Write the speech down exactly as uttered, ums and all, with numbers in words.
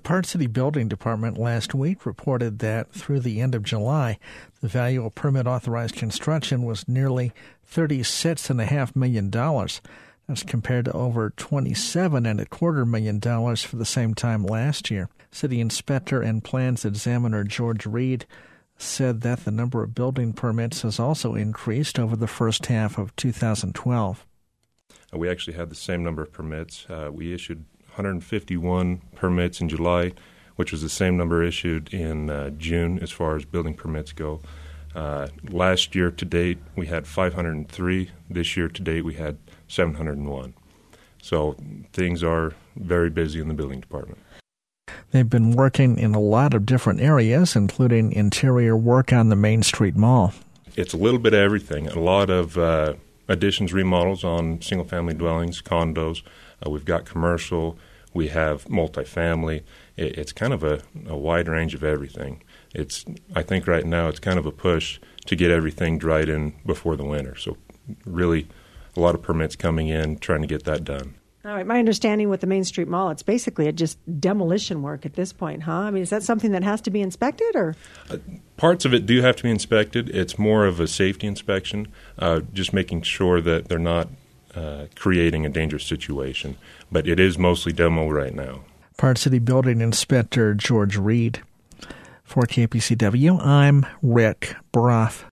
Park City Building Department last week reported that through the end of July, the value of permit-authorized construction was nearly thirty-six point five million dollars. That's compared to over twenty-seven and a quarter million dollars for the same time last year. City Inspector and Plans Examiner George Reed said that the number of building permits has also increased over the first half of two thousand twelve. We actually had the same number of permits. Uh, we issued one hundred fifty-one permits in July, which was the same number issued in uh, June as far as building permits go. Uh, last year to date, we had five hundred three. This year to date, we had seven hundred one. So things are very busy in the building department. They've been working in a lot of different areas, including interior work on the Main Street Mall. It's a little bit of everything. A lot of uh, additions, remodels on single-family dwellings, condos. Uh, we've got commercial. We have multifamily. It, it's kind of a, a wide range of everything. It's I think right now it's kind of a push to get everything dried in before the winter. So really a lot of permits coming in, trying to get that done. All right. My understanding with the Main Street Mall, it's basically a just demolition work at this point, huh? I mean, is that something that has to be inspected, or? Uh, parts of it do have to be inspected. It's more of a safety inspection, uh, just making sure that they're not uh, creating a dangerous situation. But it is mostly demo right now. Park City Building Inspector George Reed. For K P C W, I'm Rick Brough.